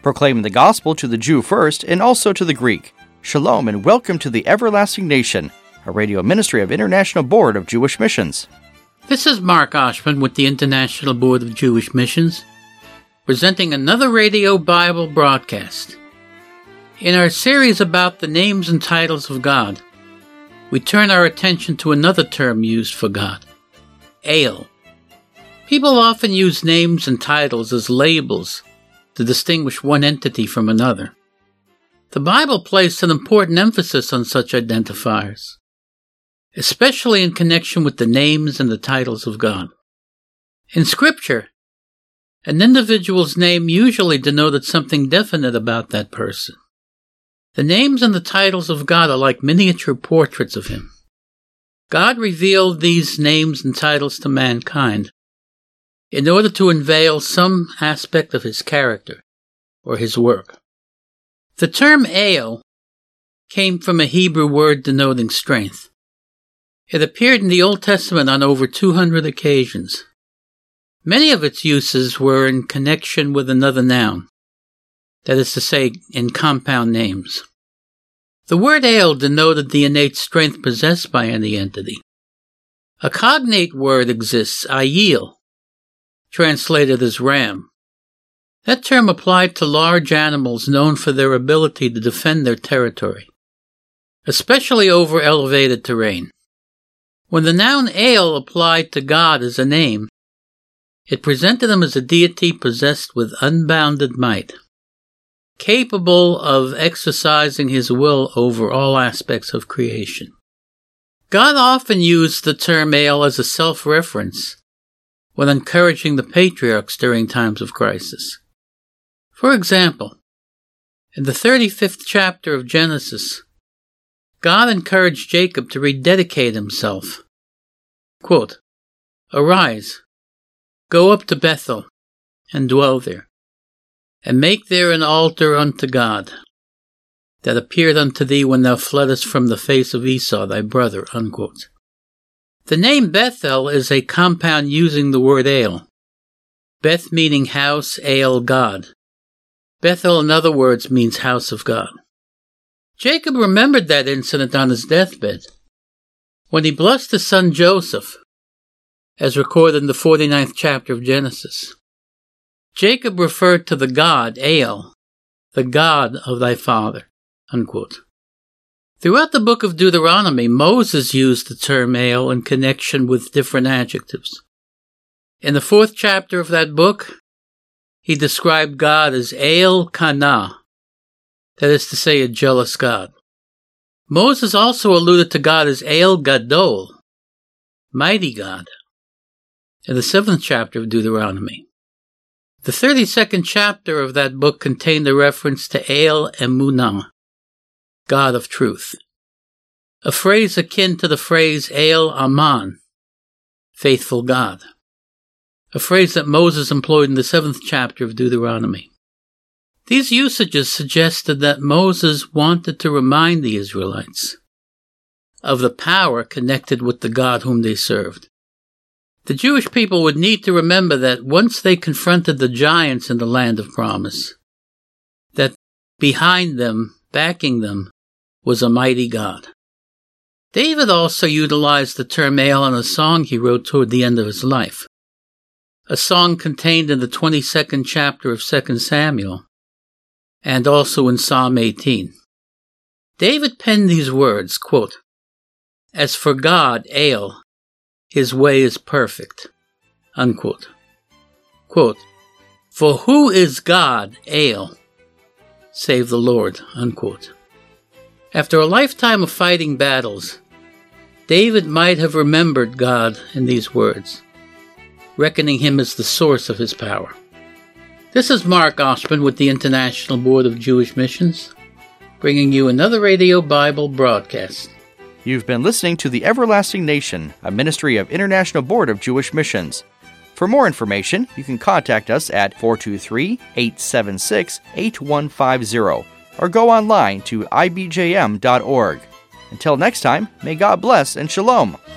proclaiming the gospel to the Jew first and also to the Greek. Shalom and welcome to the Everlasting Nation, a radio ministry of International Board of Jewish Missions. This is Mark Oshman with the International Board of Jewish Missions, presenting another radio Bible broadcast. In our series about the names and titles of God, we turn our attention to another term used for God, El. People often use names and titles as labels to distinguish one entity from another. The Bible placed an important emphasis on such identifiers, especially in connection with the names and the titles of God. In Scripture, an individual's name usually denoted something definite about that person. The names and the titles of God are like miniature portraits of Him. God revealed these names and titles to mankind in order to unveil some aspect of His character or His work. The term El came from a Hebrew word denoting strength. It appeared in the Old Testament on over 200 occasions. Many of its uses were in connection with another noun, that is to say, in compound names. The word El denoted the innate strength possessed by any entity. A cognate word exists, Ayil, translated as ram. That term applied to large animals known for their ability to defend their territory, especially over elevated terrain. When the noun El applied to God as a name, it presented Him as a deity possessed with unbounded might, capable of exercising His will over all aspects of creation. God often used the term El as a self-reference when encouraging the patriarchs during times of crisis. For example, in the 35th chapter of Genesis, God encouraged Jacob to rededicate himself. Quote, "Arise, go up to Bethel, and dwell there, and make there an altar unto God, that appeared unto thee when thou fleddest from the face of Esau thy brother." Unquote. The name Bethel is a compound using the word El. Beth meaning house, El God. Bethel, in other words, means house of God. Jacob remembered that incident on his deathbed, when he blessed his son Joseph, as recorded in the 49th chapter of Genesis. Jacob referred to the God, El, the God of thy father. Unquote. Throughout the book of Deuteronomy, Moses used the term El in connection with different adjectives. In the 4th chapter of that book, he described God as El Kana, that is to say, a jealous God. Moses also alluded to God as El Gadol, mighty God, in the 7th chapter of Deuteronomy. The 32nd chapter of that book contained a reference to El Emunah, God of truth, a phrase akin to the phrase El Aman, faithful God, a phrase that Moses employed in the 7th chapter of Deuteronomy. These usages suggested that Moses wanted to remind the Israelites of the power connected with the God whom they served. The Jewish people would need to remember that once they confronted the giants in the land of promise, that behind them, backing them, was a mighty God. David also utilized the term El in a song he wrote toward the end of his life, a song contained in the 22nd chapter of 2 Samuel, and also in Psalm 18. David penned these words, quote, "As for God, El, His way is perfect," unquote. Quote, "For who is God, El, save the Lord," unquote. After a lifetime of fighting battles, David might have remembered God in these words, reckoning Him as the source of His power. This is Mark Oshman with the International Board of Jewish Missions, bringing you another radio Bible broadcast. You've been listening to The Everlasting Nation, a ministry of International Board of Jewish Missions. For more information, you can contact us at 423-876-8150 or go online to ibjm.org. Until next time, may God bless and shalom.